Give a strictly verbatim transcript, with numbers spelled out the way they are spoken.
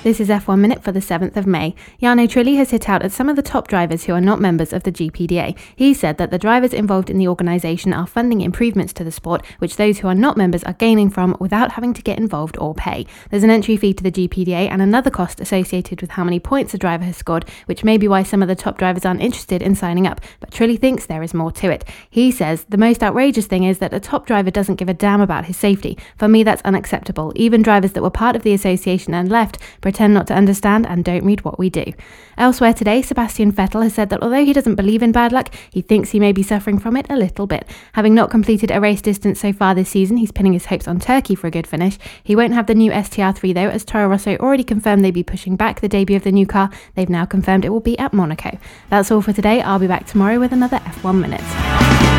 This is F one Minute for the seventh of May. Jarno Trulli has hit out at some of the top drivers who are not members of the G P D A. He said that the drivers involved in the organisation are funding improvements to the sport, which those who are not members are gaining from without having to get involved or pay. There's an entry fee to the G P D A and another cost associated with how many points a driver has scored, which may be why some of the top drivers aren't interested in signing up, but Trulli thinks there is more to it. He says, the most outrageous thing is that a top driver doesn't give a damn about his safety. For me, that's unacceptable. Even drivers that were part of the association and left pretend not to understand and don't read what we do. Elsewhere today, Sebastian Vettel has said that although he doesn't believe in bad luck, he thinks he may be suffering from it a little bit. Having not completed a race distance so far this season, he's pinning his hopes on Turkey for a good finish. He won't have the new S T R three though, as Toro Rosso already confirmed they'd be pushing back the debut of the new car. They've now confirmed it will be at Monaco. That's all for today. I'll be back tomorrow with another F one Minute.